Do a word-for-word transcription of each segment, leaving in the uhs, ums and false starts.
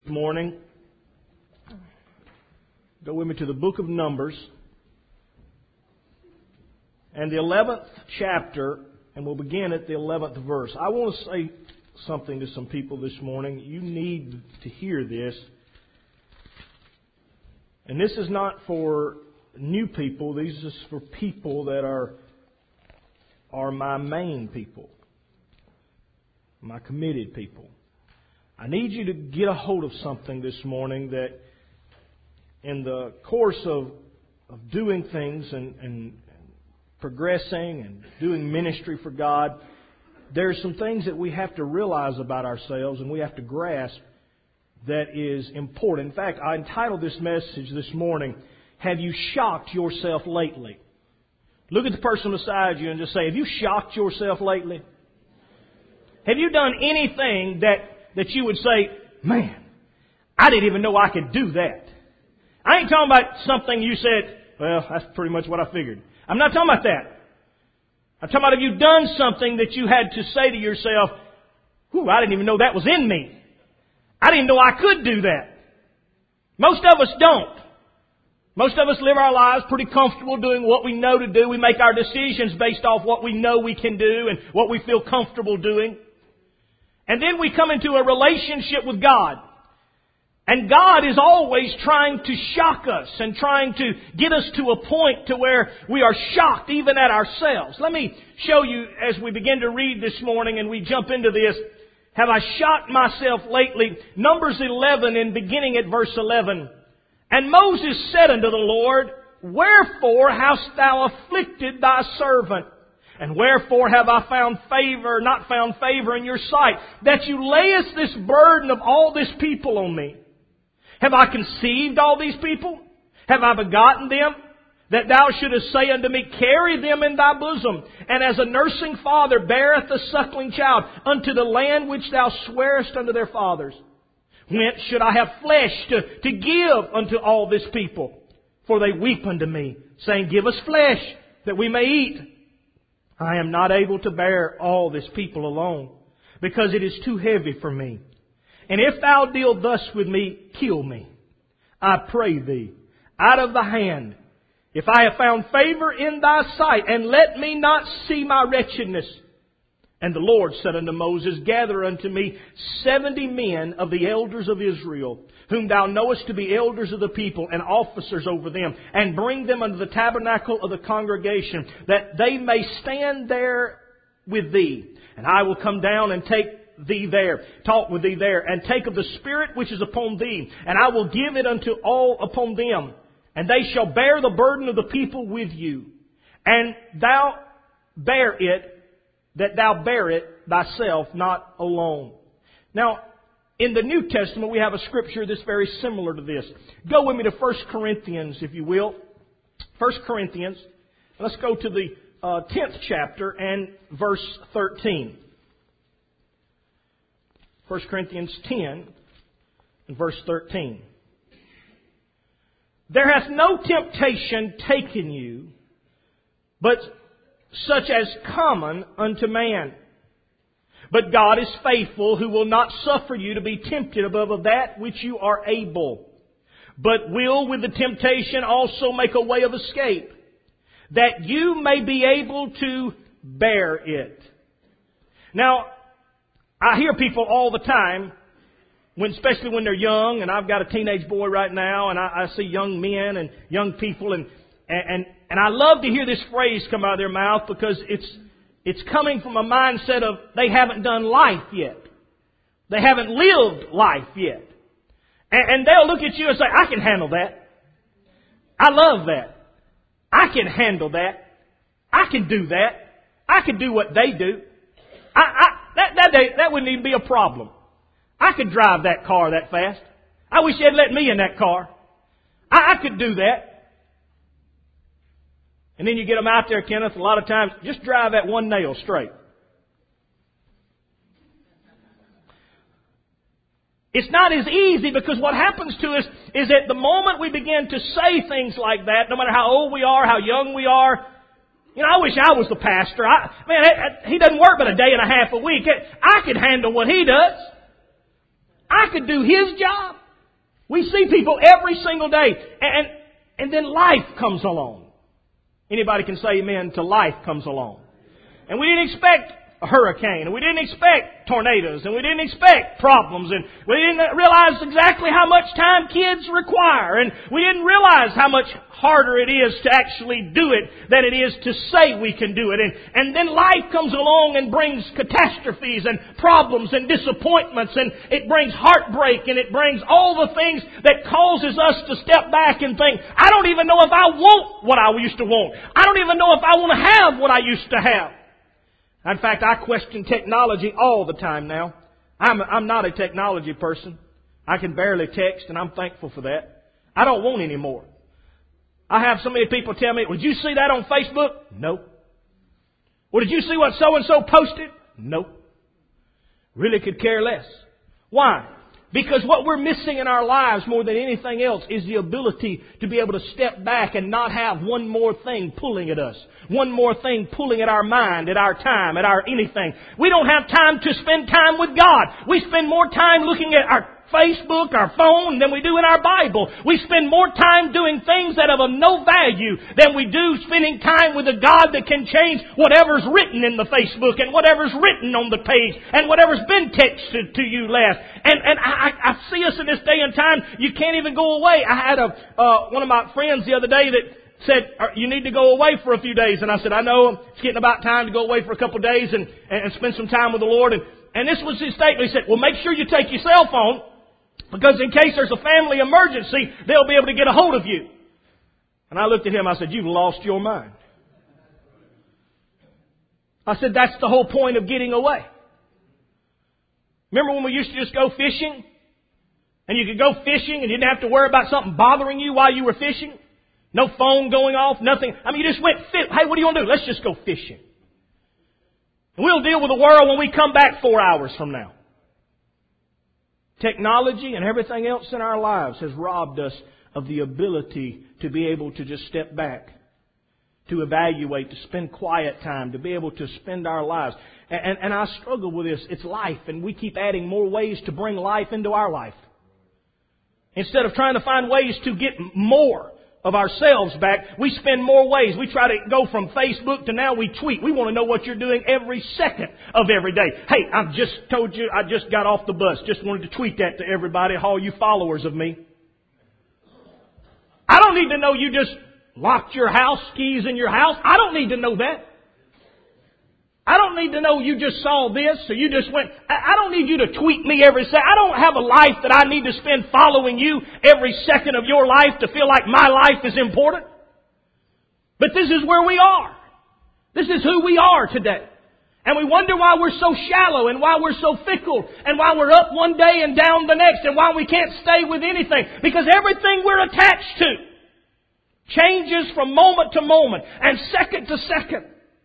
Morning. Go with me to the book of Numbers and the eleventh chapter, and we'll begin at the eleventh verse. I want to say something to some people this morning. You need to hear this. And this is not for new people. This is for people that are, are my main people, my committed people. I need you to get a hold of something this morning that in the course of, of doing things and, and, and progressing and doing ministry for God, there's some things that we have to realize about ourselves and we have to grasp that is important. In fact, I entitled this message this morning, Have You Shocked Yourself Lately? Look at the person beside you and just say, have you shocked yourself lately? Have you done anything that that you would say, man, I didn't even know I could do that. I ain't talking about something you said, well, that's pretty much what I figured. I'm not talking about that. I'm talking about have you done something that you had to say to yourself, whew, I didn't even know that was in me. I didn't know I could do that. Most of us don't. Most of us live our lives pretty comfortable doing what we know to do. We make our decisions based off what we know we can do and what we feel comfortable doing. And then we come into a relationship with God. And God is always trying to shock us and trying to get us to a point to where we are shocked even at ourselves. Let me show you as we begin to read this morning and we jump into this. Have I shocked myself lately? Numbers eleven and beginning at verse eleven. And Moses said unto the Lord, Wherefore hast thou afflicted thy servant? And wherefore have I found favor, not found favor in your sight, that you layest this burden of all this people on me? Have I conceived all these people? Have I begotten them? That thou shouldest say unto me, Carry them in thy bosom, and as a nursing father beareth a suckling child, unto the land which thou swarest unto their fathers. Whence should I have flesh to, to give unto all this people? For they weep unto me, saying, Give us flesh, that we may eat. I am not able to bear all this people alone, because it is too heavy for me. And if thou deal thus with me, kill me, I pray thee, out of thy hand, if I have found favor in thy sight, and let me not see my wretchedness. And the Lord said unto Moses, Gather unto me seventy men of the elders of Israel, whom thou knowest to be elders of the people and officers over them, and bring them unto the tabernacle of the congregation, that they may stand there with thee. And I will come down and take thee there, talk with thee there, and take of the Spirit which is upon thee, and I will give it unto all upon them, and they shall bear the burden of the people with you. And thou bear it, that thou bear it thyself, not alone. Now, in the New Testament, we have a scripture that's very similar to this. Go with me to First Corinthians, if you will. First Corinthians. Let's go to the uh, tenth chapter and verse thirteen. First Corinthians ten and verse thirteen. There hath no temptation taken you, but such as common unto man. But God is faithful, who will not suffer you to be tempted above of that which you are able, but will with the temptation also make a way of escape, that you may be able to bear it. Now, I hear people all the time, when, especially when they're young, and I've got a teenage boy right now, and I, I see young men and young people, and and and I love to hear this phrase come out of their mouth because it's It's coming from a mindset of they haven't done life yet. They haven't lived life yet. And, and they'll look at you and say, I can handle that. I love that. I can handle that. I can do that. I can do what they do. I, I, that, that, that wouldn't even be a problem. I could drive that car that fast. I wish they'd let me in that car. I, I could do that. And then you get them out there, Kenneth, a lot of times, just drive that one nail straight. It's not as easy because what happens to us is that the moment we begin to say things like that, no matter how old we are, how young we are, you know, I wish I was the pastor. I, man, he doesn't work but a day and a half a week. I could handle what he does. I could do his job. We see people every single day, and, and then life comes along. Anybody can say amen to life comes along. And we didn't expect a hurricane, and we didn't expect tornadoes, and we didn't expect problems, and we didn't realize exactly how much time kids require, and we didn't realize how much harder it is to actually do it than it is to say we can do it. And, and then life comes along and brings catastrophes and problems and disappointments, and it brings heartbreak, and it brings all the things that causes us to step back and think, I don't even know if I want what I used to want. I don't even know if I want to have what I used to have. In fact, I question technology all the time now. I'm, I'm not a technology person. I can barely text, and I'm thankful for that. I don't want any more. I have so many people tell me, "Did you see that on Facebook?" No. Well, did you see what so-and-so posted? No. Really could care less. Why? Because what we're missing in our lives more than anything else is the ability to be able to step back and not have one more thing pulling at us. One more thing pulling at our mind, at our time, at our anything. We don't have time to spend time with God. We spend more time looking at our Facebook, our phone, than we do in our Bible. We spend more time doing things that are of no value than we do spending time with a God that can change whatever's written in the Facebook and whatever's written on the page and whatever's been texted to you last. And and I, I see us in this day and time, you can't even go away. I had a uh, one of my friends the other day that said, you need to go away for a few days. And I said, I know, it's getting about time to go away for a couple of days and, and spend some time with the Lord. And, and this was his statement. He said, well, make sure you take your cell phone, because in case there's a family emergency, they'll be able to get a hold of you. And I looked at him, I said, you've lost your mind. I said, that's the whole point of getting away. Remember when we used to just go fishing? And you could go fishing and you didn't have to worry about something bothering you while you were fishing? No phone going off, nothing. I mean, you just went, hey, what do you want to do? Let's just go fishing. And we'll deal with the world when we come back four hours from now. Technology and everything else in our lives has robbed us of the ability to be able to just step back, to evaluate, to spend quiet time, to be able to spend our lives. And, and, and I struggle with this. It's life, and we keep adding more ways to bring life into our life. Instead of trying to find ways to get more of ourselves back, we spend more ways. We try to go from Facebook to now we tweet. We want to know what you're doing every second of every day. Hey, I've just told you, I just got off the bus. Just wanted to tweet that to everybody, all you followers of me. I don't need to know you just locked your house keys in your house. I don't need to know that. I don't need to know you just saw this or you just went. I don't need you to tweet me every second. I don't have a life that I need to spend following you every second of your life to feel like my life is important. But this is where we are. This is who we are today. And we wonder why we're so shallow and why we're so fickle and why we're up one day and down the next and why we can't stay with anything. Because everything we're attached to changes from moment to moment and second to second.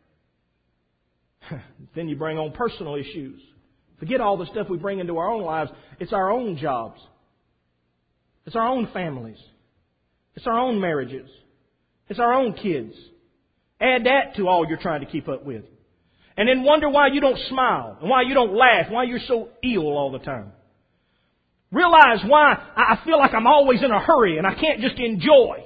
Then you bring on personal issues. Forget all the stuff we bring into our own lives. It's our own jobs. It's our own families. It's our own marriages. It's our own kids. Add that to all you're trying to keep up with. And then wonder why you don't smile, and why you don't laugh, why you're so ill all the time. Realize why I feel like I'm always in a hurry and I can't just enjoy.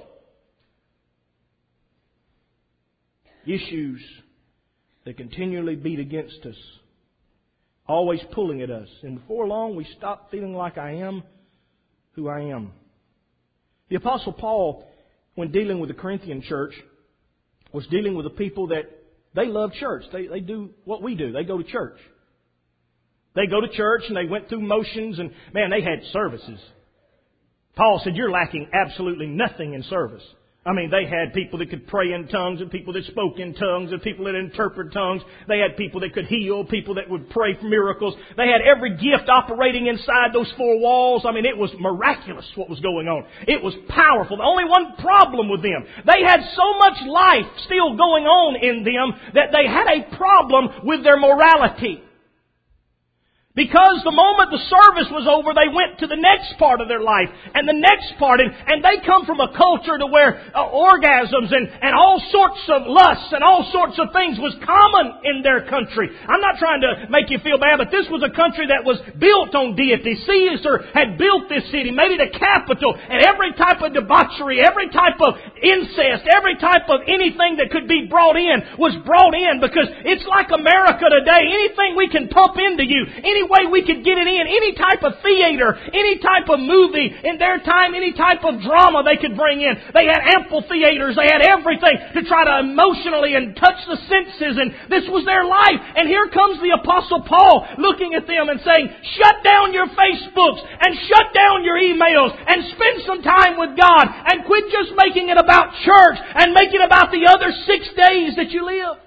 Issues that continually beat against us, always pulling at us. And before long, we stop feeling like I am who I am. The Apostle Paul, when dealing with the Corinthian church, was dealing with the people that they love church. They, they do what we do. They go to church. They go to church and they went through motions and, man, they had services. Paul said, you're lacking absolutely nothing in service. I mean, they had people that could pray in tongues and people that spoke in tongues and people that interpret tongues. They had people that could heal, people that would pray for miracles. They had every gift operating inside those four walls. I mean, it was miraculous what was going on. It was powerful. The only one problem with them, they had so much life still going on in them that they had a problem with their morality. Because the moment the service was over, they went to the next part of their life and the next part. And, and they come from a culture to where uh, orgasms and, and all sorts of lusts and all sorts of things was common in their country. I'm not trying to make you feel bad, but this was a country that was built on deity. Caesar had built this city, made it a capital, and every type of debauchery, every type of incest, every type of anything that could be brought in was brought in, because it's like America today. Anything we can pump into you, any way we could get it in, any type of theater, any type of movie, in their time, any type of drama they could bring in. They had amphitheaters, they had everything to try to emotionally and touch the senses, and this was their life. And here comes the Apostle Paul looking at them and saying, shut down your Facebooks and shut down your emails and spend some time with God and quit just making it about church and make it about the other six days that you live.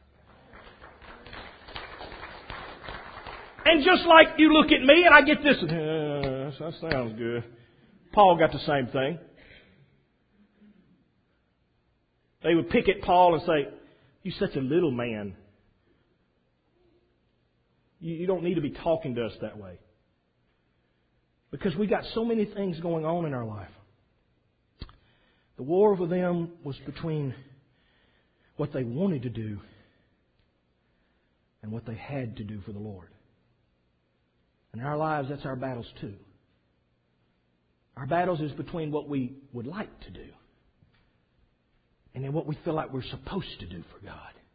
And just like you look at me and I get this, uh, that sounds good. Paul got the same thing. They would pick at Paul and say, you're such a little man. You, you don't need to be talking to us that way. Because we got so many things going on in our life. The war with them was between what they wanted to do and what they had to do for the Lord. And in our lives, that's our battles too. Our battles is between what we would like to do and then what we feel like we're supposed to do for God.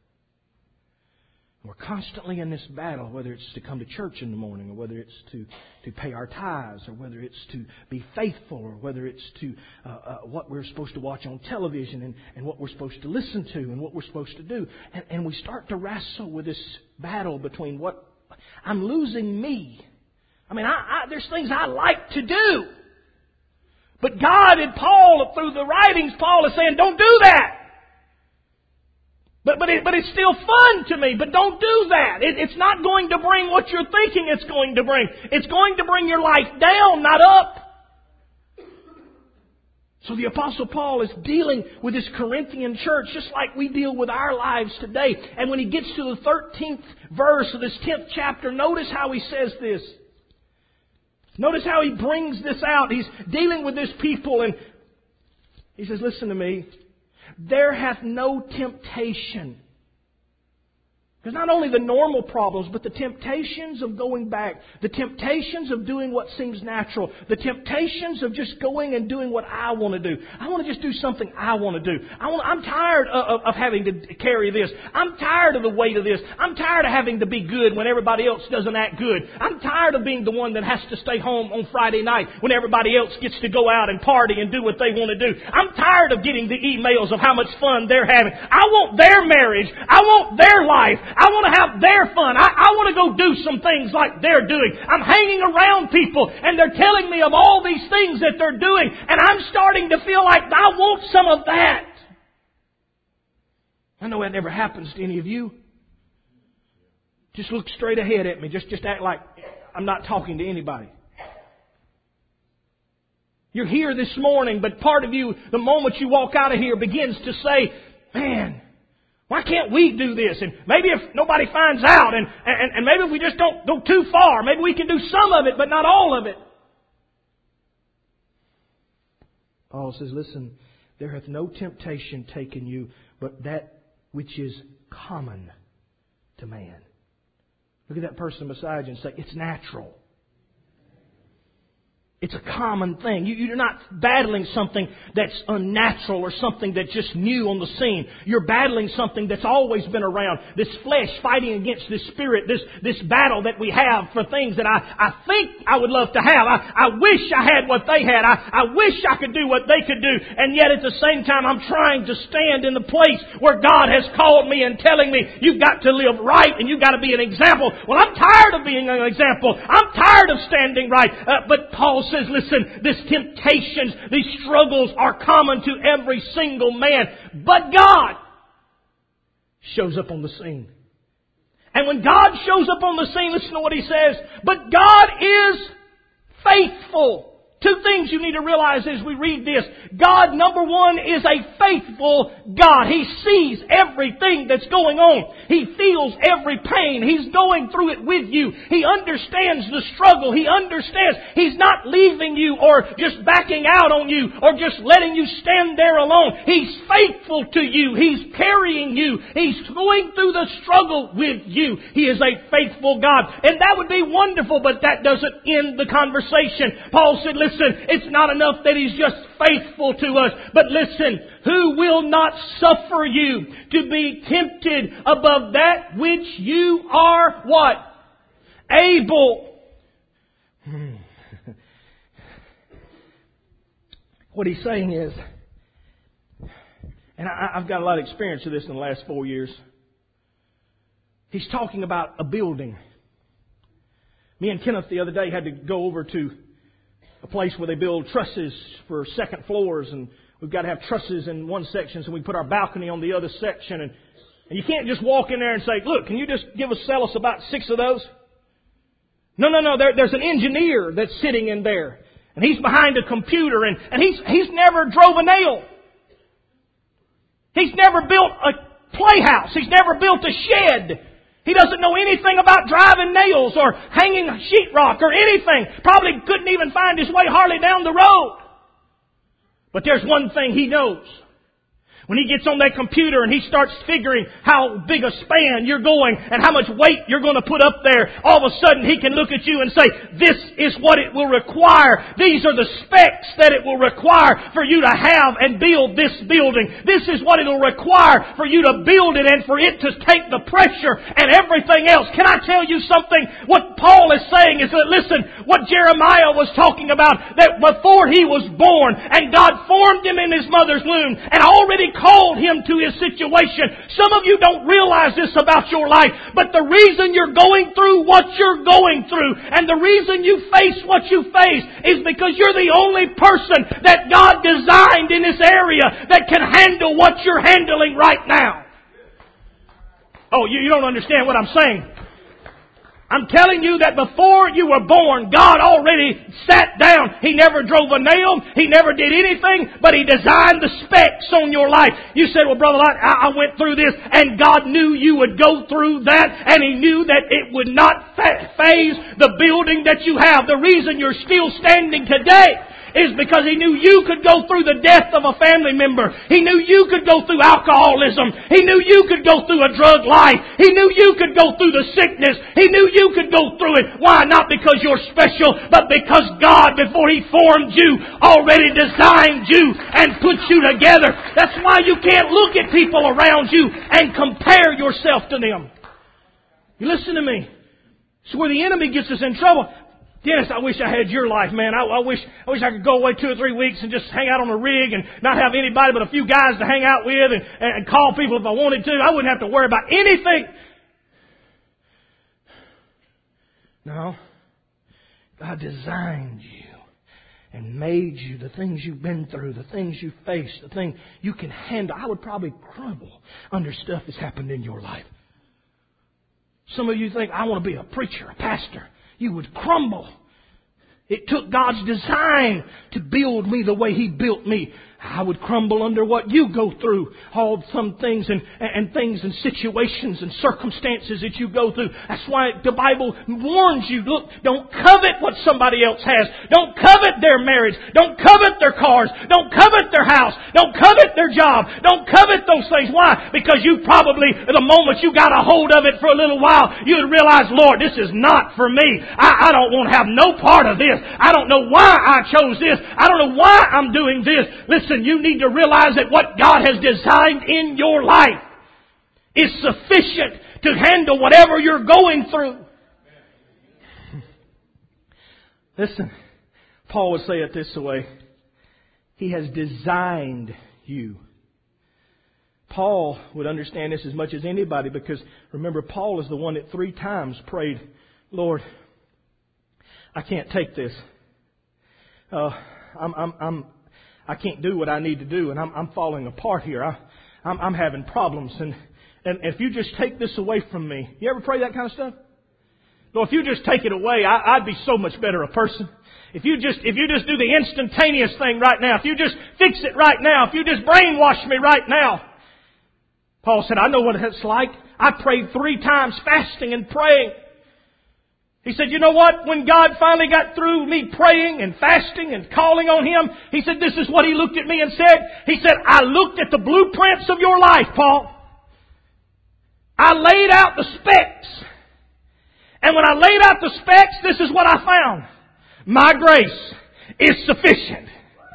And we're constantly in this battle, whether it's to come to church in the morning, or whether it's to, to pay our tithes, or whether it's to be faithful, or whether it's to uh, uh, what we're supposed to watch on television and, and what we're supposed to listen to and what we're supposed to do. And, and we start to wrestle with this battle between what I'm losing me. I mean, I, I, there's things I like to do. But God and Paul, through the writings, Paul is saying, don't do that. But but, it, but it's still fun to me. But don't do that. It, it's not going to bring what you're thinking it's going to bring. It's going to bring your life down, not up. So the Apostle Paul is dealing with this Corinthian church just like we deal with our lives today. And when he gets to the thirteenth verse of this tenth chapter, notice how he says this. Notice how he brings this out. He's dealing with this people and he says, listen to me. There hath no temptation. Because not only the normal problems, but the temptations of going back, the temptations of doing what seems natural, the temptations of just going and doing what I want to do. I want to just do something I want to do. I want, I'm tired of, of, of having to carry this. I'm tired of the weight of this. I'm tired of having to be good when everybody else doesn't act good. I'm tired of being the one that has to stay home on Friday night when everybody else gets to go out and party and do what they want to do. I'm tired of getting the emails of how much fun they're having. I want their marriage. I want their life. I want to have their fun. I, I want to go do some things like they're doing. I'm hanging around people and they're telling me of all these things that they're doing, and I'm starting to feel like I want some of that. I know that never happens to any of you. Just look straight ahead at me. Just, just act like I'm not talking to anybody. You're here this morning, but part of you, the moment you walk out of here, begins to say, man, why can't we do this? And maybe if nobody finds out, and, and, and maybe if we just don't go too far, maybe we can do some of it, but not all of it. Paul says, listen, there hath no temptation taken you, but that which is common to man. Look at that person beside you and say, it's natural. It's a common thing. You, you're not battling something that's unnatural or something that's just new on the scene. You're battling something that's always been around. This flesh fighting against this spirit. This, this battle that we have for things that I, I think I would love to have. I, I wish I had what they had. I, I wish I could do what they could do. And yet at the same time, I'm trying to stand in the place where God has called me and telling me, you've got to live right and you've got to be an example. Well, I'm tired of being an example. I'm tired of standing right. Uh, but Paul says, listen, these temptations, these struggles are common to every single man. But God shows up on the scene. And when God shows up on the scene, listen to what He says. But God is faithful Two things you need to realize as we read this. God, number one, is a faithful God. He sees everything that's going on. He feels every pain. He's going through it with you. He understands the struggle. He understands. He's not leaving you or just backing out on you or just letting you stand there alone. He's faithful to you. He's carrying you. He's going through the struggle with you. He is a faithful God. And that would be wonderful, but that doesn't end the conversation. Paul said, listen, it's not enough that He's just faithful to us, but listen, who will not suffer you to be tempted above that which you are what? Able. Hmm. What he's saying is, and I, I've got a lot of experience with this in the last four years. He's talking about a building. Me and Kenneth the other day had to go over to a place where they build trusses for second floors, and we've got to have trusses in one section, so we put our balcony on the other section. And, and you can't just walk in there and say, look, can you just give us, sell us about six of those? No, no, no. There, there's an engineer that's sitting in there, and he's behind a computer, and, and he's he's never drove a nail. He's never built a playhouse. He's never built a shed. He doesn't know anything about driving nails or hanging sheetrock or anything. Probably couldn't even find his way hardly down the road. But there's one thing he knows. When he gets on that computer and he starts figuring how big a span you're going and how much weight you're going to put up there, all of a sudden he can look at you and say, this is what it will require. These are the specs that it will require for you to have and build this building. This is what it will require for you to build it and for it to take the pressure and everything else. Can I tell you something? What Paul is saying is that, listen, what Jeremiah was talking about, that before he was born and God formed him in his mother's womb and already called him to his situation. Some of you don't realize this about your life, but the reason you're going through what you're going through and the reason you face what you face is because you're the only person that God designed in this area that can handle what you're handling right now. Oh, you, you don't understand what I'm saying. I'm telling you that before you were born, God already sat down. He never drove a nail. He never did anything, but He designed the specs on your life. You said, well, brother, I, I went through this, and God knew you would go through that, and He knew that it would not phase the building that you have. The reason you're still standing today is because He knew you could go through the death of a family member. He knew you could go through alcoholism. He knew you could go through a drug life. He knew you could go through the sickness. He knew you could go through it. Why? Not because you're special, but because God, before He formed you, already designed you and put you together. That's why you can't look at people around you and compare yourself to them. You listen to me. It's where the enemy gets us in trouble. Dennis, I wish I had your life, man. I, I wish I wish I could go away two or three weeks and just hang out on the rig and not have anybody but a few guys to hang out with and, and call people if I wanted to. I wouldn't have to worry about anything. No. God designed you and made you, the things you've been through, the things you faced, the things you can handle. I would probably crumble under stuff that's happened in your life. Some of you think, I want to be a preacher, a pastor. You would crumble. It took God's design to build me the way He built me. I would crumble under what you go through. All some things and, and things and situations and circumstances that you go through. That's why the Bible warns you. Look, don't covet what somebody else has. Don't covet their marriage. Don't covet their cars. Don't covet their house. Don't covet their job. Don't covet those things. Why? Because you probably, the moment you got a hold of it for a little while, you would realize, Lord, this is not for me. I, I don't want to have no part of this. I don't know why I chose this. I don't know why I'm doing this. Listen, you need to realize that what God has designed in your life is sufficient to handle whatever you're going through. Listen, Paul would say it this way. He has designed you. Paul would understand this as much as anybody because remember, Paul is the one that three times prayed, Lord, I can't take this. Uh, I'm, I'm, I'm, I can't do what I need to do, and I'm, I'm falling apart here. I, I'm, I'm having problems, and, and if you just take this away from me. You ever pray that kind of stuff? Lord, if you just take it away, I, I'd be so much better a person. If you just, if you just do the instantaneous thing right now, if you just fix it right now, if you just brainwash me right now. Paul said, I know what it's like. I prayed three times fasting and praying. He said, you know what? When God finally got through me praying and fasting and calling on Him, He said, this is what He looked at me and said. He said, I looked at the blueprints of your life, Paul. I laid out the specs. And when I laid out the specs, this is what I found. My grace is sufficient.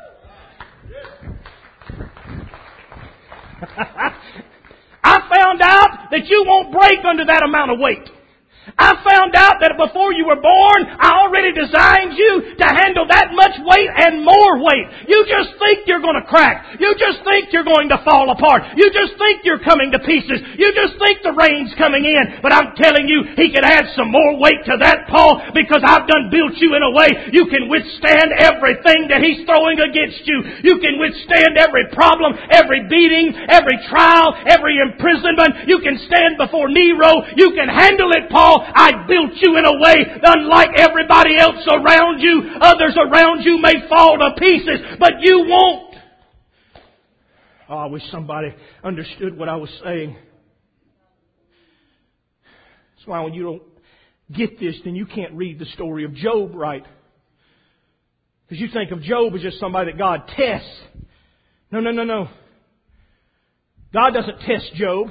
I found out that you won't break under that amount of weight. I found out that before you were born, I already designed you to handle that much weight and more weight. You just think you're going to crack. You just think you're going to fall apart. You just think you're coming to pieces. You just think the rain's coming in. But I'm telling you, He can add some more weight to that, Paul, because I've done built you in a way you can withstand everything that He's throwing against you. You can withstand every problem, every beating, every trial, every imprisonment. You can stand before Nero. You can handle it, Paul. I built you in a way unlike everybody else around you. Others around you may fall to pieces, but you won't. Oh, I wish somebody understood what I was saying. That's why when you don't get this, then you can't read the story of Job right. Because you think of Job as just somebody that God tests. No, no, no, no. God doesn't test Job.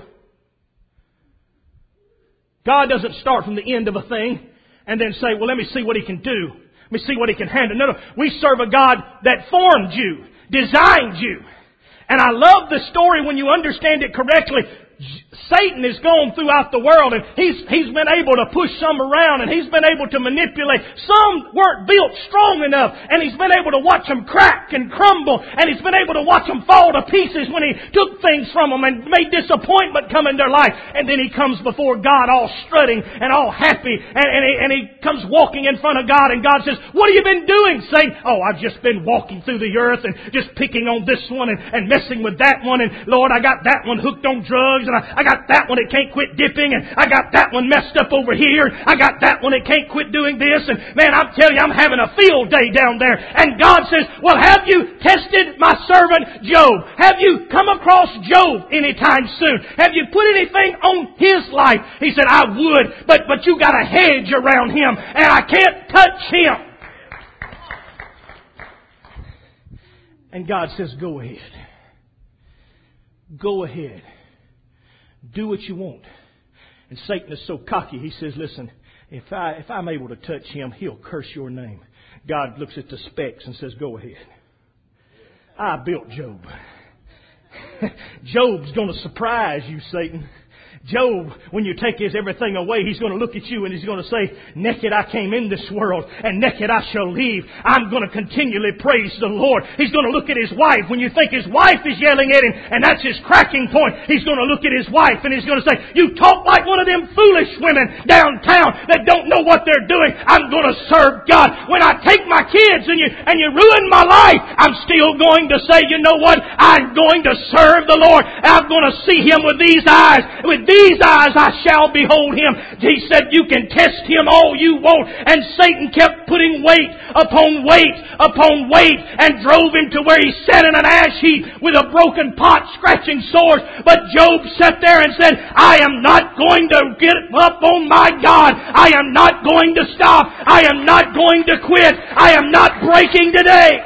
God doesn't start from the end of a thing and then say, well, let me see what He can do. Let me see what He can handle. No, no. We serve a God that formed you, designed you. And I love the story when you understand it correctly. Satan has gone throughout the world and he's, he's been able to push some around and he's been able to manipulate. Some weren't built strong enough and he's been able to watch them crack and crumble and he's been able to watch them fall to pieces when he took things from them and made disappointment come in their life. And then he comes before God all strutting and all happy and, and, he, and he comes walking in front of God and God says, what have you been doing, Satan? Oh, I've just been walking through the earth and just picking on this one and, and messing with that one and Lord, I got that one hooked on drugs. And I, I got that one that can't quit dipping. And I got that one messed up over here. I got that one that can't quit doing this. And man, I'm telling you, I'm having a field day down there. And God says, well, have you tested my servant Job? Have you come across Job anytime soon? Have you put anything on his life? He said, I would, but, but you got a hedge around him and I can't touch him. And God says, go ahead. Go ahead. Do what you want. And Satan is so cocky, he says, listen, if, I, if I'm able to touch him, he'll curse your name. God looks at the specs and says, go ahead. I built Job. Job's going to surprise you, Satan. Job, when you take his everything away, he's going to look at you and he's going to say, naked I came in this world and naked I shall leave. I'm going to continually praise the Lord. He's going to look at his wife. When you think his wife is yelling at him and that's his cracking point, he's going to look at his wife and he's going to say, you talk like one of them foolish women downtown that don't know what they're doing. I'm going to serve God. When I take my kids and you, and you ruin my life, I'm still going to say, you know what? I'm going to serve the Lord. I'm going to see Him with these eyes. With these eyes I shall behold Him. He said, you can test Him all you want. And Satan kept putting weight upon weight upon weight and drove him to where he sat in an ash heap with a broken pot scratching sores. But Job sat there and said, I am not going to get up on my God. I am not going to stop. I am not going to quit. I am not breaking today.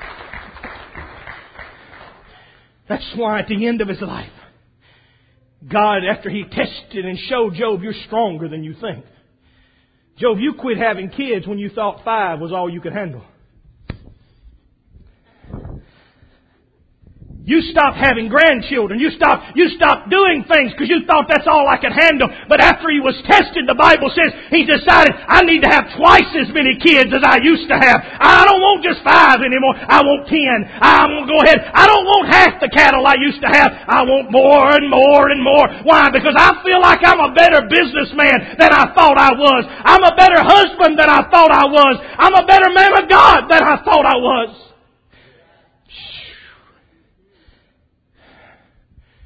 That's why at the end of his life, God, after He tested and showed Job, you're stronger than you think. Job, you quit having kids when you thought five was all you could handle. You stopped having grandchildren. You stopped, you stopped doing things because you thought that's all I could handle. But after he was tested, the Bible says he decided, I need to have twice as many kids as I used to have. I don't want just five anymore. I want ten. I'm going to go ahead. I don't want half the cattle I used to have. I want more and more and more. Why? Because I feel like I'm a better businessman than I thought I was. I'm a better husband than I thought I was. I'm a better man of God than I thought I was.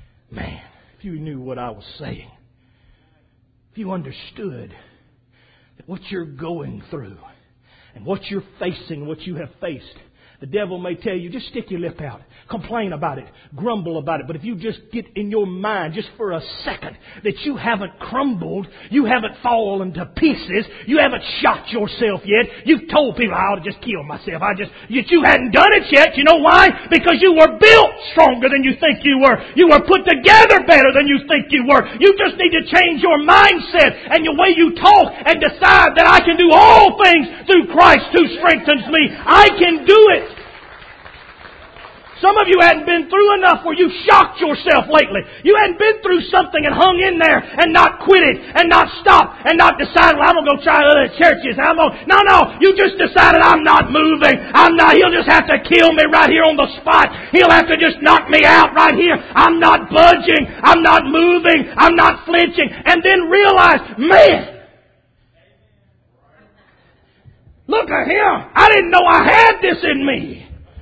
Man, if you knew what I was saying, if you understood what you're going through and what you're facing, what you have faced, the devil may tell you, just stick your lip out. Complain about it. Grumble about it. But if you just get in your mind just for a second that you haven't crumbled, you haven't fallen to pieces, you haven't shot yourself yet, you've told people, I ought to just kill myself. I just, yet you hadn't done it yet. You know why? Because you were built stronger than you think you were. You were put together better than you think you were. You just need to change your mindset and the way you talk and decide that I can do all things through Christ who strengthens me. I can do it. Some of you hadn't been through enough where you shocked yourself lately. You hadn't been through something and hung in there and not quit it and not stopped and not decided, well, I'm going to go try other churches. I'm going no, no. You just decided I'm not moving. I'm not. He'll just have to kill me right here on the spot. He'll have to just knock me out right here. I'm not budging. I'm not moving. I'm not flinching. And then realize, man, look at him. I didn't know I had this in me.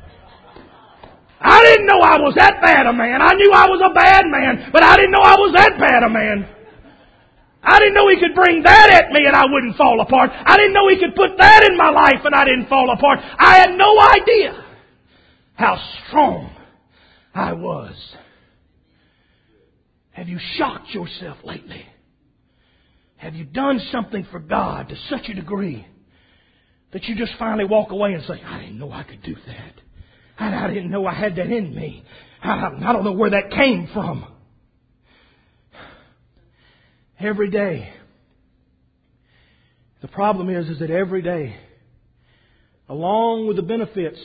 I didn't know I was that bad a man. I knew I was a bad man, but I didn't know I was that bad a man. I didn't know He could bring that at me and I wouldn't fall apart. I didn't know He could put that in my life and I didn't fall apart. I had no idea how strong I was. Have you shocked yourself lately? Have you done something for God to such a degree that you just finally walk away and say, I didn't know I could do that. I didn't know I had that in me. I don't know where that came from. Every day. The problem is, is that every day, along with the benefits,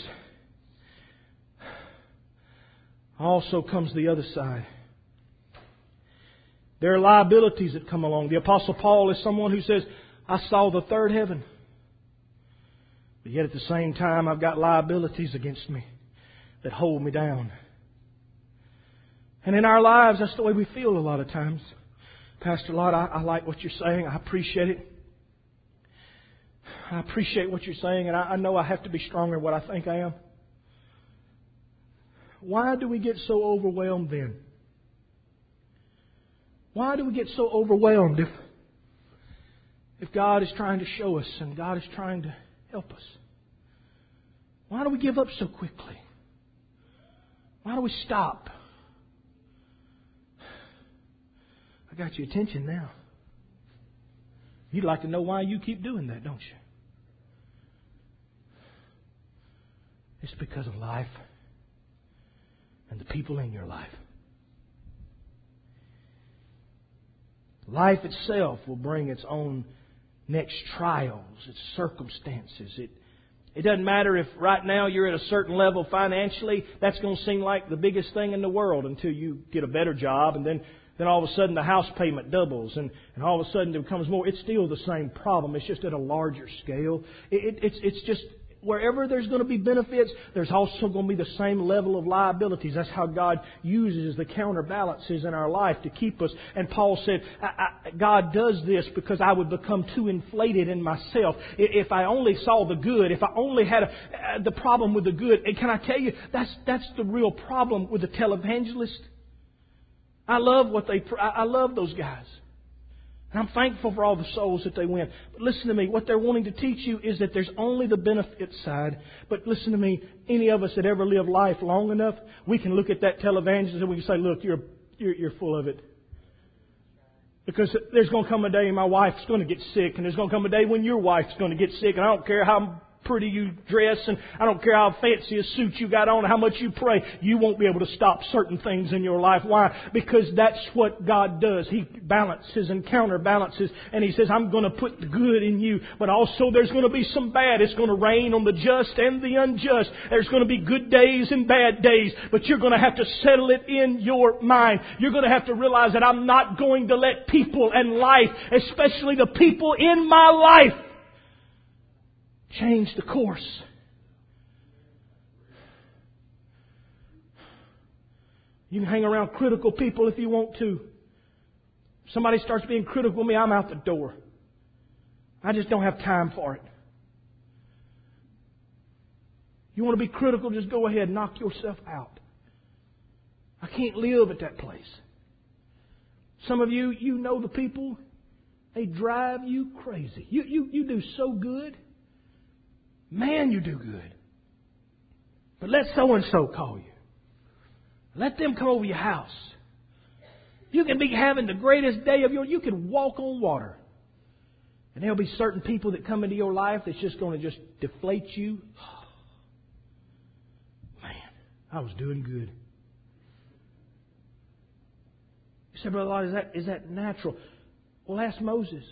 also comes the other side. There are liabilities that come along. The Apostle Paul is someone who says, I saw the third heaven. But yet at the same time, I've got liabilities against me that hold me down. And in our lives, that's the way we feel a lot of times. Pastor Lott, I, I like what you're saying. I appreciate it. I appreciate what you're saying, and I, I know I have to be stronger than what I think I am. Why do we get so overwhelmed then? Why do we get so overwhelmed if, if God is trying to show us and God is trying to help us? Why do we give up so quickly? Why do we stop? I got your attention now. You'd like to know why you keep doing that, don't you? It's because of life and the people in your life. Life itself will bring its own next trials, its circumstances. It It doesn't matter if right now you're at a certain level financially. That's going to seem like the biggest thing in the world until you get a better job. And then, then all of a sudden the house payment doubles. And, and all of a sudden it becomes more. It's still the same problem. It's just at a larger scale. It, it, it's, it's just wherever there's going to be benefits, there's also going to be the same level of liabilities. That's how God uses the counterbalances in our life to keep us. And Paul said, I, I, God does this because I would become too inflated in myself. If I only saw the good, if I only had a, uh, the problem with the good. And can I tell you, that's that's the real problem with the televangelist. I love what they, I love those guys. And I'm thankful for all the souls that they win. But listen to me. What they're wanting to teach you is that there's only the benefit side. But listen to me. Any of us that ever live life long enough, we can look at that televangelist and we can say, look, you're, you're, you're full of it. Because there's going to come a day my wife's going to get sick. And there's going to come a day when your wife's going to get sick. And I don't care how pretty you dress, and I don't care how fancy a suit you got on, how much you pray, you won't be able to stop certain things in your life. Why? Because that's what God does. He balances and counterbalances, and He says, I'm going to put the good in you, but also there's going to be some bad. It's going to rain on the just and the unjust. There's going to be good days and bad days, but you're going to have to settle it in your mind. You're going to have to realize that I'm not going to let people and life, especially the people in my life, change the course. You can hang around critical people if you want to. If somebody starts being critical of me, I'm out the door. I just don't have time for it. You want to be critical, just go ahead and knock yourself out. I can't live at that place. Some of you, you know the people They drive you crazy. You, you, you do so good. Man, you do good. But let so-and-so call you. Let them come over your house. You can be having the greatest day of your life. You can walk on water. And there'll be certain people that come into your life that's just going to just deflate you. Man, I was doing good. You say, Brother Lott, is that, is that natural? Well, ask Moses.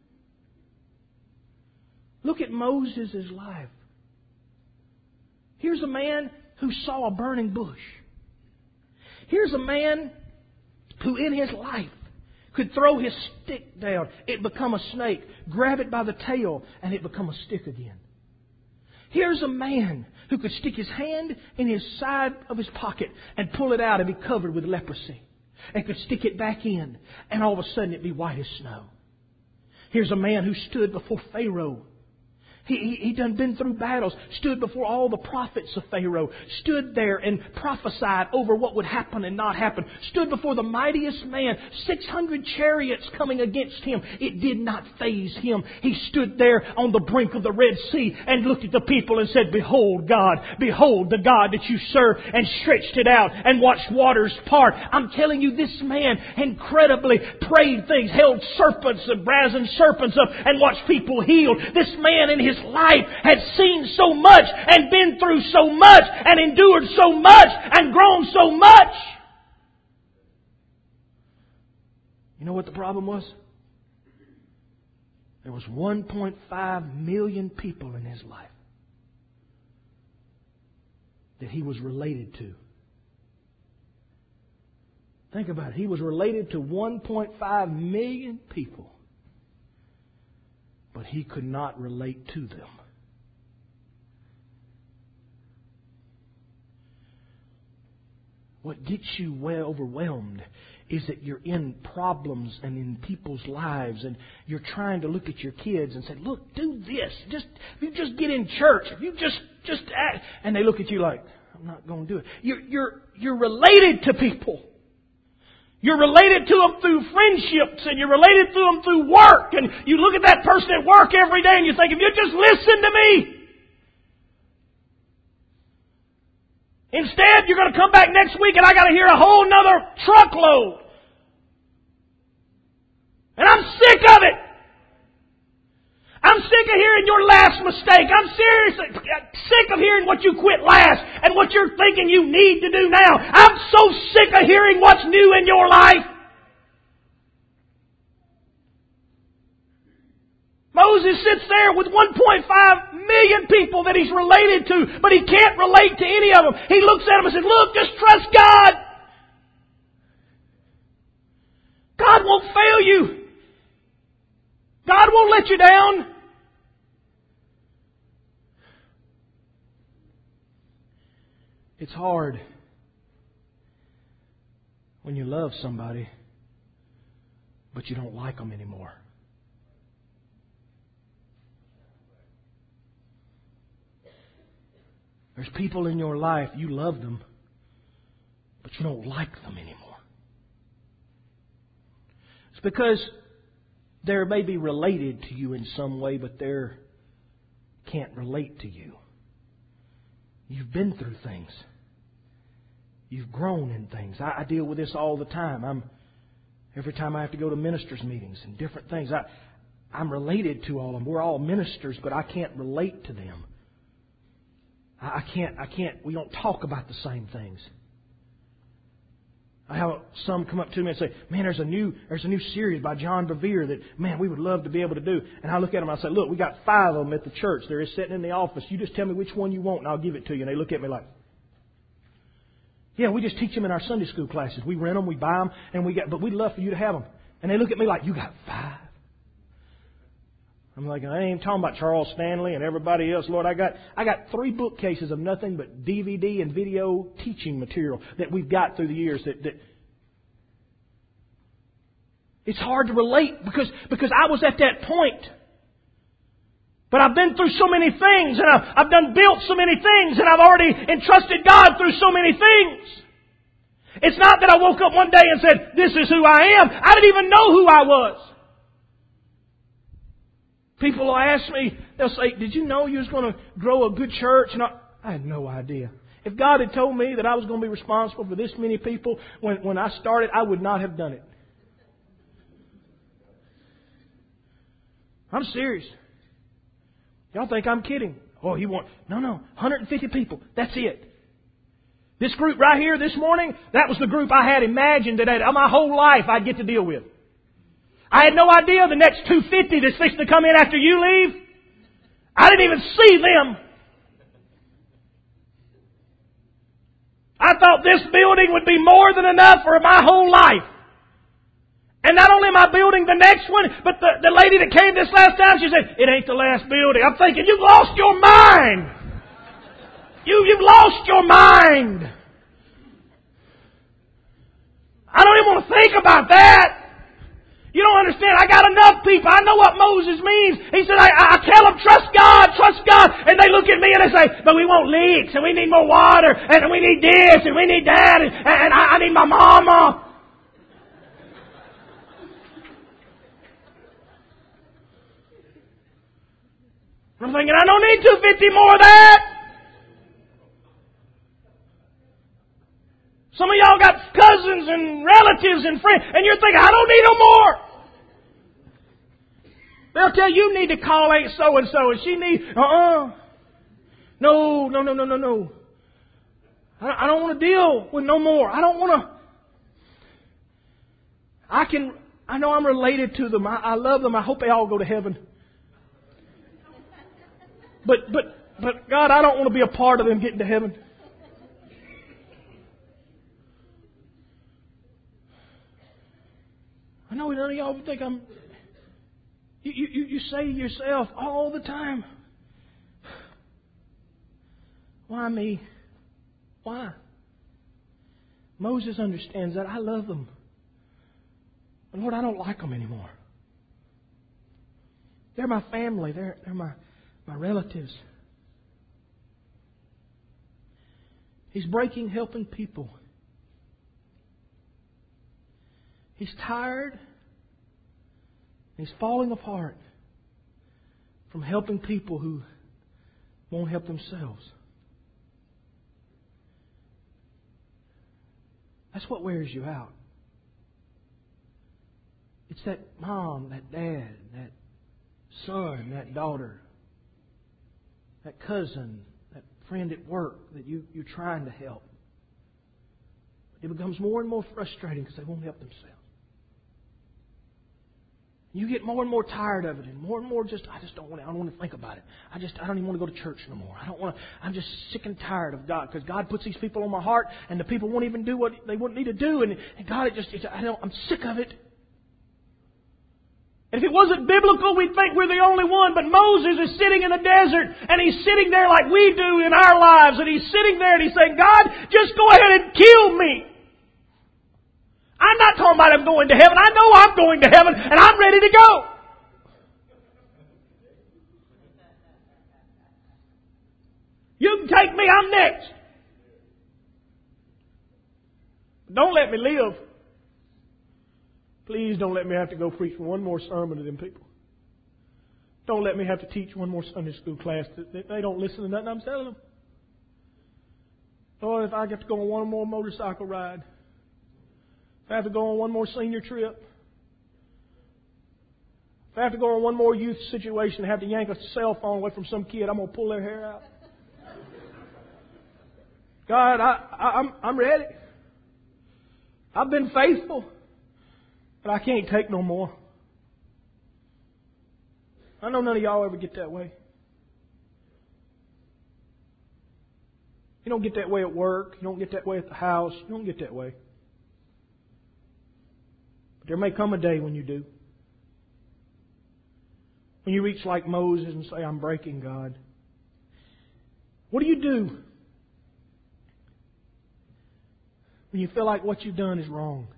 Look at Moses' life. Here's a man who saw a burning bush. Here's a man who in his life could throw his stick down, it become a snake, grab it by the tail, and it become a stick again. Here's a man who could stick his hand in his side of his pocket and pull it out and be covered with leprosy. And could stick it back in, and all of a sudden it'd be white as snow. Here's a man who stood before Pharaoh. He, he, he done been through battles, stood before all the prophets of Pharaoh, stood there and prophesied over what would happen and not happen, stood before the mightiest man, six hundred chariots coming against him. It did not faze him. He stood there on the brink of the Red Sea and looked at the people and said, "Behold God, behold the God that you serve," and stretched it out and watched waters part. I'm telling you, this man incredibly prayed things, held serpents and brazen serpents up and watched people healed. This man in his life had seen so much and been through so much and endured so much and grown so much. You know what the problem was? There was one point five million people in his life that he was related to. Think about it. He was related to one point five million people. But he could not relate to them. What gets you well overwhelmed is that you're in problems and in people's lives, and you're trying to look at your kids and say, "Look, do this. Just if you just get in church, if you just just act," and they look at you like, "I'm not going to do it." You're you're you're related to people. You're related to them through friendships, and you're related to them through work. And you look at that person at work every day and you think, if you just listen to me. Instead, you're going to come back next week and I got to hear a whole nother truckload. And I'm sick of it. I'm sick of hearing your last mistake. I'm seriously sick of hearing what you quit last and what you're thinking you need to do now. I'm so sick of hearing what's new in your life. Moses sits there with one point five million people that he's related to, but he can't relate to any of them. He looks at them and says, "Look, just trust God. God won't fail you. God won't let you down." It's hard when you love somebody, but you don't like them anymore. There's people in your life, you love them, but you don't like them anymore. It's because they may be related to you in some way, but they can't relate to you. You've been through things. You've grown in things. I, I deal with this all the time. I'm every time I have to go to ministers' meetings and different things. I, I'm related to all of them. We're all ministers, but I can't relate to them. I, I can't. I can't. We don't talk about the same things. I have some come up to me and say, "Man, there's a new there's a new series by John Bevere that, man, we would love to be able to do." And I look at them and I say, "Look, we got five of them at the church. They're sitting in the office. You just tell me which one you want and I'll give it to you." And they look at me like, "Yeah, we just teach them in our Sunday school classes. We rent them, we buy them, and we got, but we'd love for you to have them." And they look at me like, "You got five?" I'm like, "I ain't talking about Charles Stanley and everybody else, Lord. I got I got three bookcases of nothing but D V D and video teaching material that we've got through the years that, that it's hard to relate because because I was at that point. But I've been through so many things, and I've, I've done built so many things, and I've already entrusted God through so many things. It's not that I woke up one day and said, 'This is who I am.' I didn't even know who I was. People will ask me, they'll say, did you know you was going to grow a good church? And I, I had no idea. If God had told me that I was going to be responsible for this many people when, when I started, I would not have done it. I'm serious. Y'all think I'm kidding. Oh, he wants... No, no. one hundred fifty people. That's it. This group right here this morning, that was the group I had imagined that my whole life I'd get to deal with. I had no idea the next two hundred fifty that's fixing to come in after you leave. I didn't even see them. I thought this building would be more than enough for my whole life. And not only am I building the next one, but the, the lady that came this last time, she said, it ain't the last building. I'm thinking, you've lost your mind. You, you've lost your mind. I don't even want to think about that. You don't understand. I got enough people. I know what Moses means. He said, I, I tell them, trust God, trust God. And they look at me and they say, but we want leaks, and we need more water, and we need this, and we need that, and, and I, I need my mama. I'm thinking, I don't need two hundred fifty more of that. Some of y'all got cousins and relatives and friends, and you're thinking, I don't need no more. They'll tell you, you need to call Aunt so-and-so, and she needs, uh-uh. No, no, no, no, no, no. I, I don't want to deal with no more. I don't want to. I can, I know I'm related to them. I, I love them. I hope they all go to heaven. But, but, but God, I don't want to be a part of them getting to heaven. I know none of y'all think I'm... You, you, you say to yourself all the time, why me? Why? Moses understands that. I love them. But Lord, I don't like them anymore. They're my family. They're, they're my, my relatives. He's breaking helping people. He's tired. He's falling apart from helping people who won't help themselves. That's what wears you out. It's that mom, that dad, that son, that daughter, that cousin, that friend at work that you, you're trying to help. But it becomes more and more frustrating because they won't help themselves. You get more and more tired of it, and more and more just, I just don't want to, I don't want to think about it. I just, I don't even want to go to church no more. I don't want to, I'm just sick and tired of God, because God puts these people on my heart, and the people won't even do what they wouldn't need to do, and, and God, it just, it's, I don't, I'm sick of it. And if it wasn't biblical, we'd think we're the only one, but Moses is sitting in the desert, and he's sitting there like we do in our lives, and he's sitting there and he's saying, God, just go ahead and kill me. I'm not talking about I'm going to heaven. I know I'm going to heaven, and I'm ready to go. You can take me. I'm next. Don't let me live. Please don't let me have to go preach one more sermon to them people. Don't let me have to teach one more Sunday school class. They don't listen to nothing I'm telling them. Lord, if I get to go on one more motorcycle ride, if I have to go on one more senior trip, if I have to go on one more youth situation, have to yank a cell phone away from some kid, I'm going to pull their hair out. God, I, I, I'm, I'm ready. I've been faithful, but I can't take no more. I know none of y'all ever get that way. You don't get that way at work. You don't get that way at the house. You don't get that way. There may come a day when you do. When you reach like Moses and say, I'm breaking, God. What do you do when you feel like what you've done is wrong?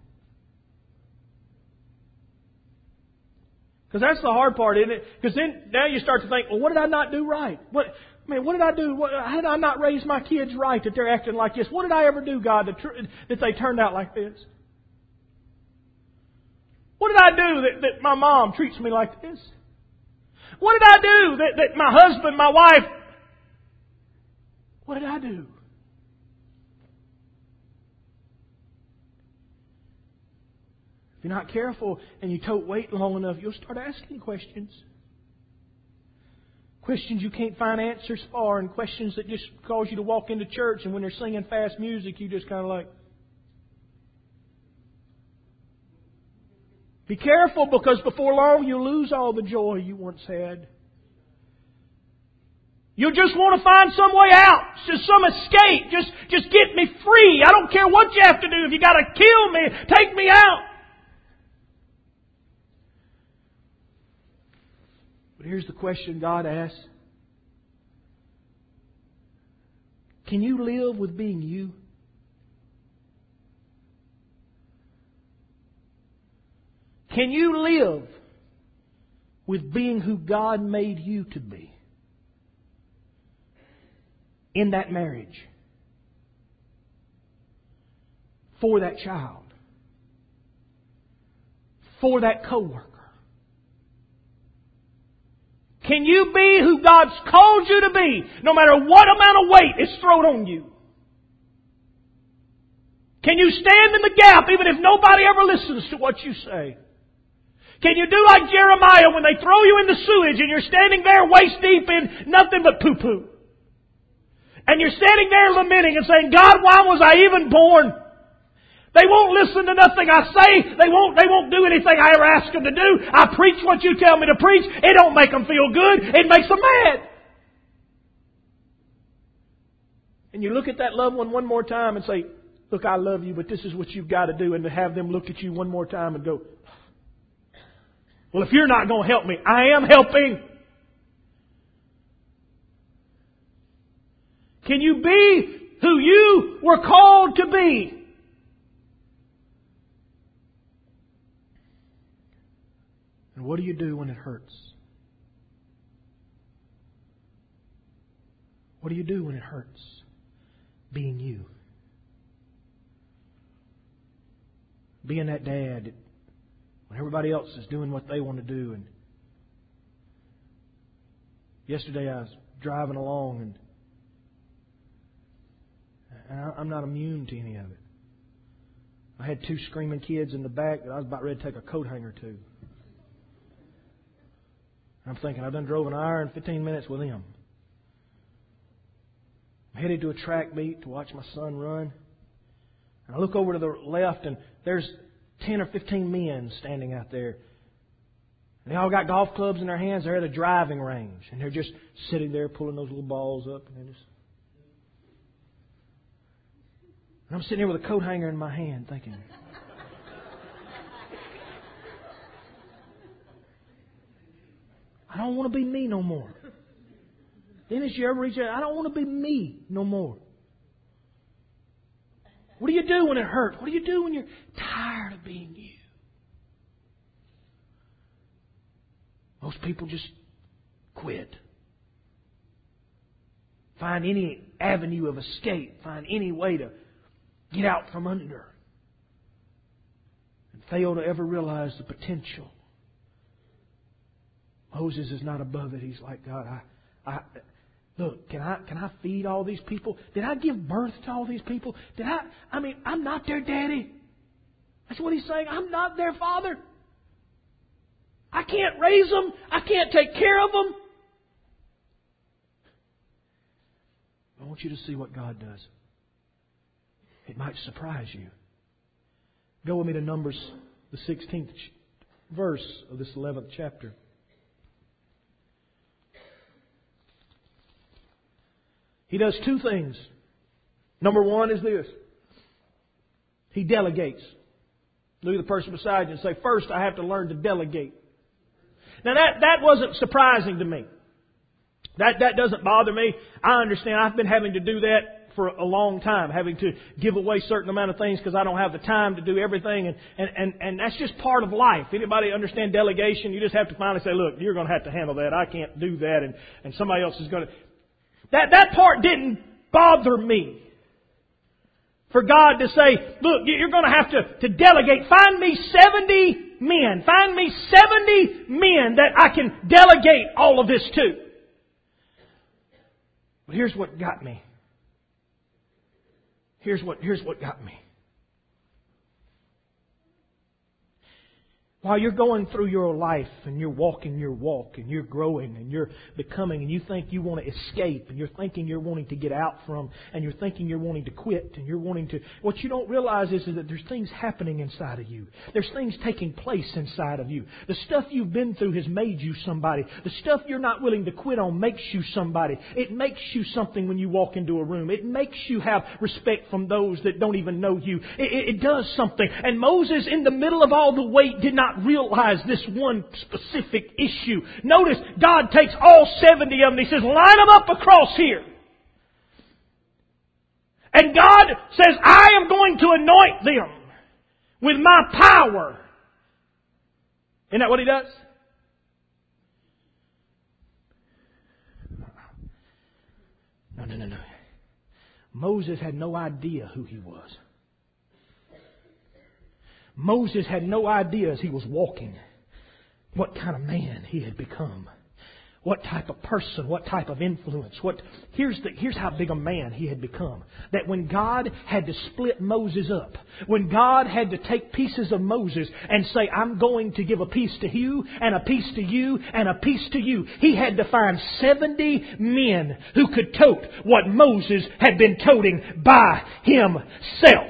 Because that's the hard part, isn't it? Because then now you start to think, well, what did I not do right? What, I mean, what did I do? What, how did I not raise my kids right that they're acting like this? What did I ever do, God, that, that they turned out like this? What did I do that, that my mom treats me like this? What did I do that, that my husband, my wife, what did I do? If you're not careful and you tote weight long enough, you'll start asking questions. Questions you can't find answers for, and questions that just cause you to walk into church, and when they're singing fast music, you just kind of like... Be careful, because before long you'll lose all the joy you once had. You'll just want to find some way out. Just some escape. Just, just get me free. I don't care what you have to do. If you got to kill me, take me out. But here's the question God asks. Can you live with being you? Can you live with being who God made you to be in that marriage, for that child, for that coworker? Can you be who God's called you to be, no matter what amount of weight is thrown on you? Can you stand in the gap even if nobody ever listens to what you say? Can you do like Jeremiah when they throw you in the sewage and you're standing there waist deep in nothing but poo-poo? And you're standing there lamenting and saying, God, why was I even born? They won't listen to nothing I say. They won't, they won't do anything I ever ask them to do. I preach what you tell me to preach. It don't make them feel good. It makes them mad. And you look at that loved one one more time and say, look, I love you, but this is what you've got to do. And to have them look at you one more time and go, well, if you're not going to help me, I am helping. Can you be who you were called to be? And what do you do when it hurts? What do you do when it hurts being you? Being that dad that when everybody else is doing what they want to do. And yesterday I was driving along, and and I'm not immune to any of it. I had two screaming kids in the back that I was about ready to take a coat hanger to. I'm thinking, I've done drove an hour and fifteen minutes with them. I'm headed to a track meet to watch my son run. And I look over to the left, and there's ten or fifteen men standing out there. And they all got golf clubs in their hands. They're at a driving range. And they're just sitting there pulling those little balls up. And they're just... And I'm sitting here with a coat hanger in my hand thinking, I don't want to be me no more. Dennis, you ever reach out? I don't want to be me no more. What do you do when it hurts? What do you do when you're tired of being you? Most people just quit. Find any avenue of escape. Find any way to get out from under. And fail to ever realize the potential. Moses is not above it. He's like, God, I, I, look, can I, can I feed all these people? Did I give birth to all these people? Did I, I mean, I'm not their daddy. That's what he's saying. I'm not their father. I can't raise them. I can't take care of them. I want you to see what God does. It might surprise you. Go with me to Numbers, the sixteenth verse of this eleventh chapter. He does two things. Number one is this. He delegates. Look at the person beside you and say, first I have to learn to delegate. Now that, that wasn't surprising to me. That, that doesn't bother me. I understand I've been having to do that for a long time, having to give away a certain amount of things because I don't have the time to do everything. And, and, and, and that's just part of life. Anybody understand delegation? You just have to finally say, look, you're going to have to handle that. I can't do that. And, and somebody else is going to... That, that part didn't bother me. For God to say, look, you're going to have to, to delegate. Find me seventy men. Find me seventy men that I can delegate all of this to. But here's what got me. Here's what, here's what got me. While you're going through your life and you're walking your walk and you're growing and you're becoming and you think you want to escape and you're thinking you're wanting to get out from and you're thinking you're wanting to quit and you're wanting to... What you don't realize is, is that there's things happening inside of you. There's things taking place inside of you. The stuff you've been through has made you somebody. The stuff you're not willing to quit on makes you somebody. It makes you something when you walk into a room. It makes you have respect from those that don't even know you. It, it, it does something. And Moses, in the middle of all the weight, did not realize this one specific issue. Notice, God takes all seventy of them. He says, line them up across here. And God says, I am going to anoint them with my power. Isn't that what He does? No, no, no, no. Moses had no idea who he was. Moses had no idea as he was walking what kind of man he had become. What type of person, what type of influence. What here's the here's how big a man he had become. That when God had to split Moses up, when God had to take pieces of Moses and say, I'm going to give a piece to you, and a piece to you, and a piece to you, He had to find seventy men who could tote what Moses had been toting by himself.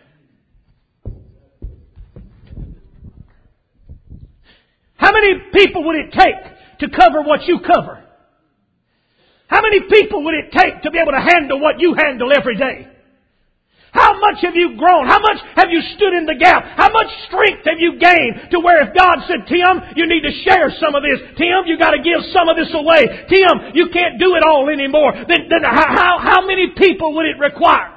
How many people would it take to cover what you cover? How many people would it take to be able to handle what you handle every day? How much have you grown? How much have you stood in the gap? How much strength have you gained to where if God said, Tim, you need to share some of this. Tim, you got to give some of this away. Tim, you can't do it all anymore. Then, then how, how many people would it require?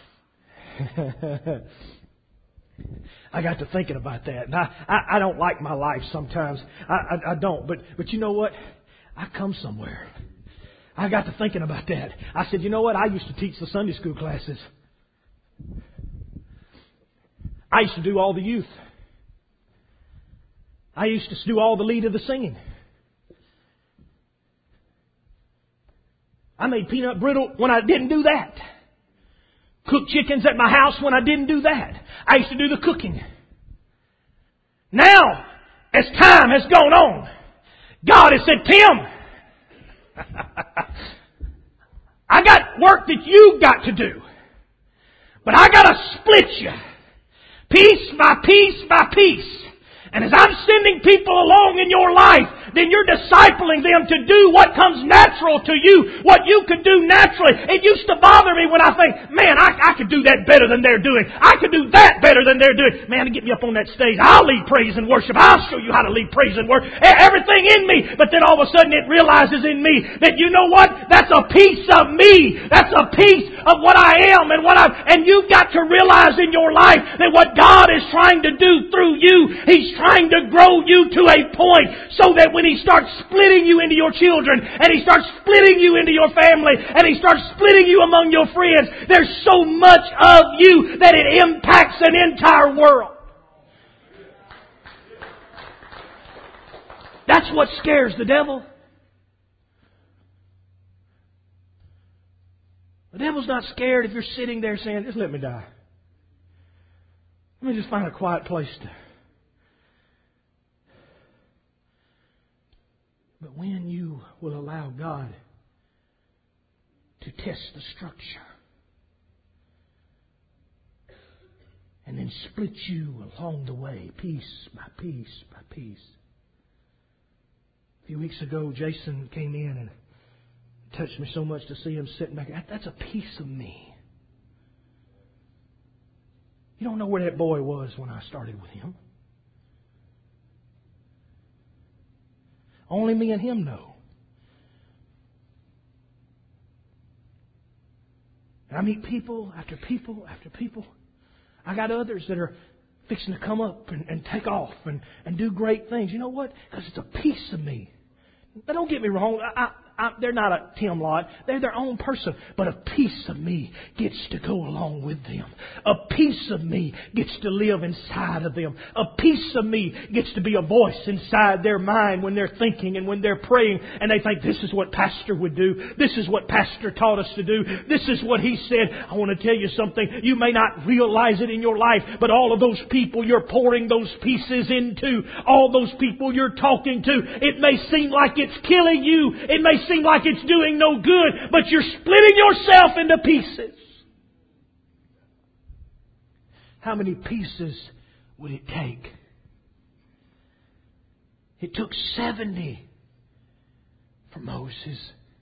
I got to thinking about that. And I, I, I don't like my life sometimes. I, I, I don't. But, but you know what? I come somewhere. I got to thinking about that. I said, you know what? I used to teach the Sunday school classes. I used to do all the youth. I used to do all the lead of the singing. I made peanut brittle when I didn't do that. Cooked chickens at my house when I didn't do that. I used to do the cooking. Now, as time has gone on, God has said, Tim, I got work that you've got to do. But I got to split you. Piece by piece by piece. And as I'm sending people along in your life, then you're discipling them to do what comes natural to you, what you could do naturally. It used to bother me when I think, man, I, I could do that better than they're doing. I could do that better than they're doing. Man, get me up on that stage. I'll lead praise and worship. I'll show you how to lead praise and worship. Everything in me. But then all of a sudden it realizes in me that, you know what? That's a piece of me. That's a piece of what I am and what I and you've got to realize in your life that what God is trying to do through you, He's trying to grow you to a point so that when He starts splitting you into your children and He starts splitting you into your family and He starts splitting you among your friends, there's so much of you that it impacts an entire world. That's what scares the devil. The devil's not scared if you're sitting there saying, just let me die. Let me just find a quiet place to... But when you will allow God to test the structure and then split you along the way, piece by piece by piece. A few weeks ago, Jason came in and touched me so much to see him sitting back. That's a piece of me. You don't know where that boy was when I started with him. Only me and him know. And I meet people after people after people. I got others that are fixing to come up and, and take off and, and do great things. You know what? Because it's a piece of me. Now, don't get me wrong. I, I, they're not a Tim Lott. They're their own person. But a piece of me gets to go along with them. A piece of me gets to live inside of them. A piece of me gets to be a voice inside their mind when they're thinking and when they're praying. And they think, this is what Pastor would do. This is what Pastor taught us to do. This is what he said. I want to tell you something. You may not realize it in your life, but all of those people you're pouring those pieces into, all those people you're talking to, it may seem like it's killing you. It may seem like it's doing no good, but you're splitting yourself into pieces. How many pieces would it take? It took seventy for Moses.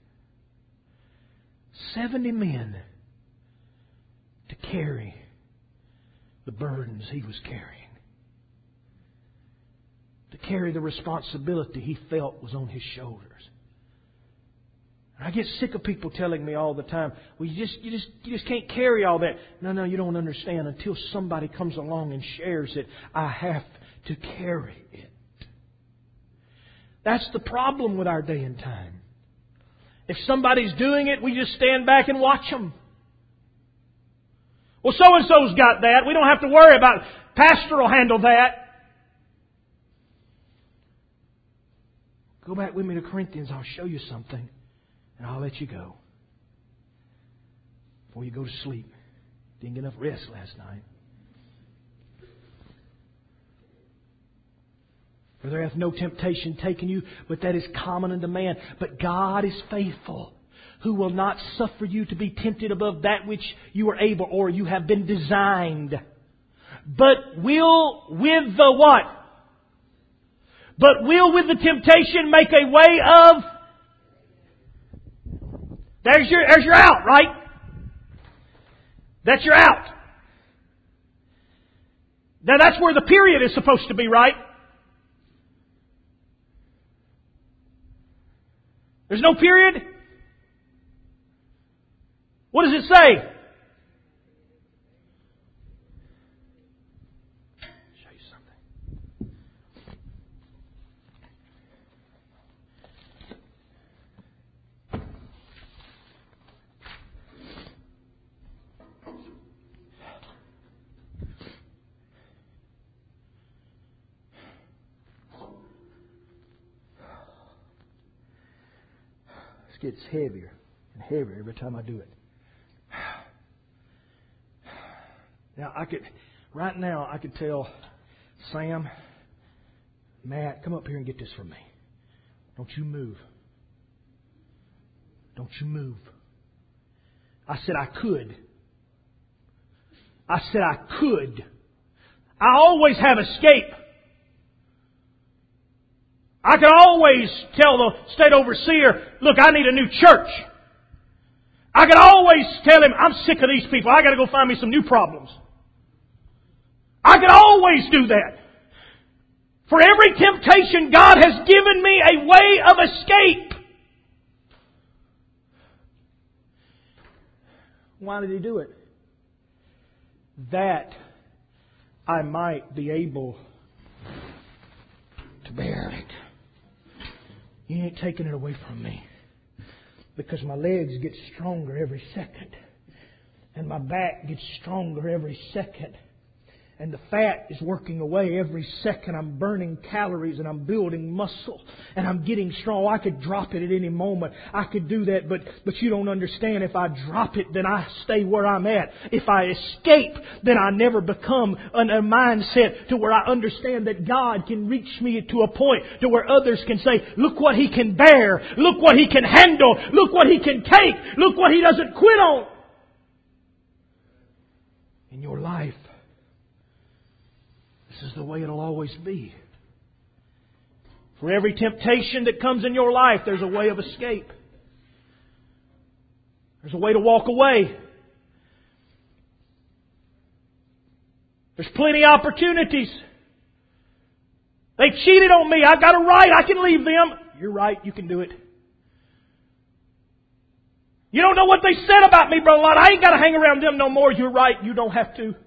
Seventy men to carry the burdens he was carrying. To carry the responsibility he felt was on his shoulders. I get sick of people telling me all the time, well, you just, you just, you just can't carry all that. No, no, you don't understand. Until somebody comes along and shares it, I have to carry it. That's the problem with our day and time. If somebody's doing it, we just stand back and watch them. Well, so-and-so's got that. We don't have to worry about it. Pastor will handle that. Go back with me to Corinthians. I'll show you something. And I'll let you go. Before you go to sleep. Didn't get enough rest last night. For there hath no temptation taken you, but that is common unto man. But God is faithful, who will not suffer you to be tempted above that which you are able or you have been designed. But will with the what? But will with the temptation make a way of... There's your, there's your out, right? That's your out. Now that's where the period is supposed to be, right? There's no period? What does it say? Show you something. This gets heavier and heavier every time I do it. Now I could, right now I could tell Sam, Matt, come up here and get this from me. Don't you move. Don't you move. I said I could. I said I could. I always have escape. I could always tell the state overseer, look, I need a new church. I could always tell him, I'm sick of these people. I got to go find me some new problems. I could always do that. For every temptation, God has given me a way of escape. Why did He do it? That I might be able to bear it. He ain't taking it away from me. Because my legs get stronger every second. And my back gets stronger every second. And the fat is working away every second. I'm burning calories and I'm building muscle. And I'm getting strong. I could drop it at any moment. I could do that. But, but you don't understand. If I drop it, then I stay where I'm at. If I escape, then I never become in a mindset to where I understand that God can reach me to a point to where others can say, look what He can bear. Look what He can handle. Look what He can take. Look what He doesn't quit on. In your life. This is the way it'll always be. For every temptation that comes in your life, there's a way of escape. There's a way to walk away. There's plenty of opportunities. They cheated on me. I've got a right. I can leave them. You're right. You can do it. You don't know what they said about me, Brother Lott. I ain't got to hang around them no more. You're right. You don't have to.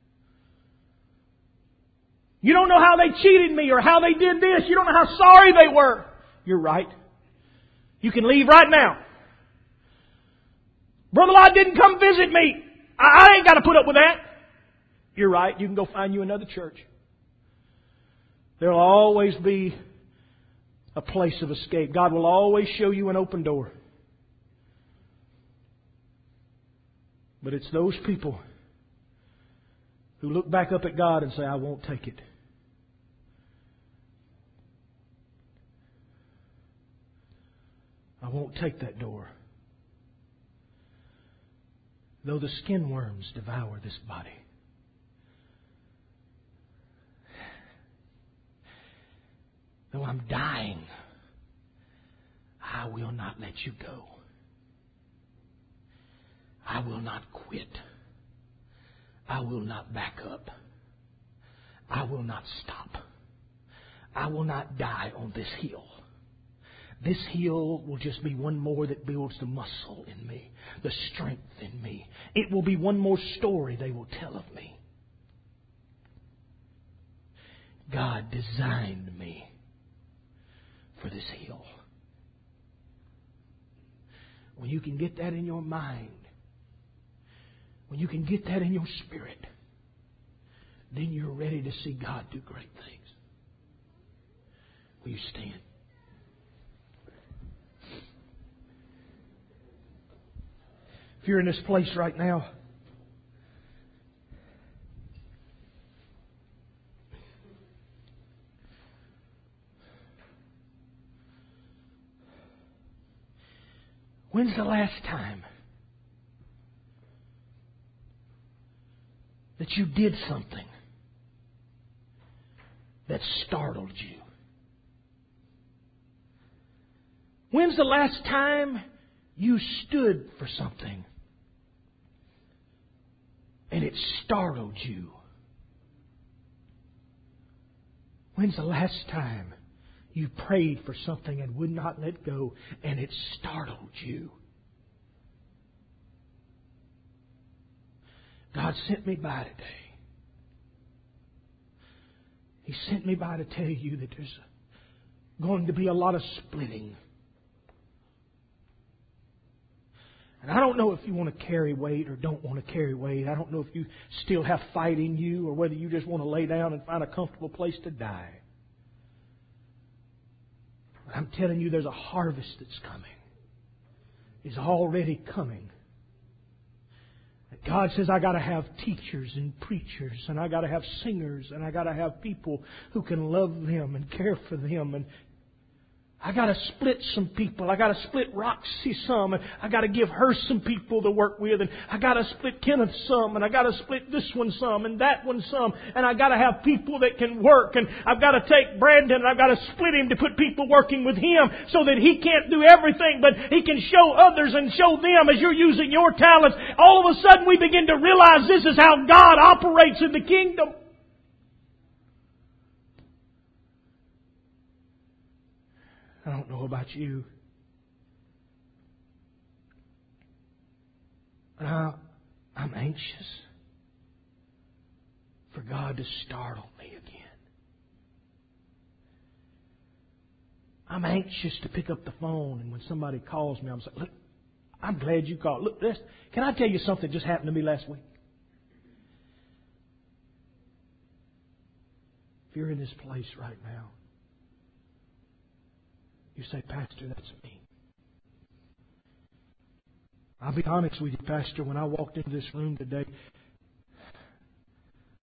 You don't know how they cheated me or how they did this. You don't know how sorry they were. You're right. You can leave right now. Brother Lott didn't come visit me. I, I ain't got to put up with that. You're right. You can go find you another church. There will always be a place of escape. God will always show you an open door. But it's those people who look back up at God and say, I won't take it. I won't take that door. Though the skin worms devour this body. Though I'm dying, I will not let you go. I will not quit. I will not back up. I will not stop. I will not die on this hill. This hill will just be one more that builds the muscle in me, the strength in me. It will be one more story they will tell of me. God designed me for this hill. When you can get that in your mind, when you can get that in your spirit, then you're ready to see God do great things. Will you stand? If you're in this place right now, when's the last time that you did something that startled you? When's the last time you stood for something and it startled you? When's the last time you prayed for something and would not let go and it startled you? God sent me by today. He sent me by to tell you that there's going to be a lot of splitting. And I don't know if you want to carry weight or don't want to carry weight. I don't know if you still have fight in you or whether you just want to lay down and find a comfortable place to die. But I'm telling you, there's a harvest that's coming. It's already coming. God says, I got to have teachers and preachers, and I got to have singers, and I got to have people who can love them and care for them. And I got to split some people. I got to split Roxy some, and I got to give her some people to work with, and I got to split Kenneth some, and I got to split this one some, and that one some, and I got to have people that can work, and I've got to take Brandon, and I've got to split him to put people working with him so that he can't do everything, but he can show others and show them as you're using your talents. All of a sudden we begin to realize this is how God operates in the kingdom. I don't know about you, but I, I'm anxious for God to startle me again. I'm anxious to pick up the phone, and when somebody calls me, I'm saying, look, I'm glad you called. Look, this, can I tell you something just happened to me last week? If you're in this place right now, you say, Pastor, that's me. I'll be honest with you, Pastor. When I walked into this room today,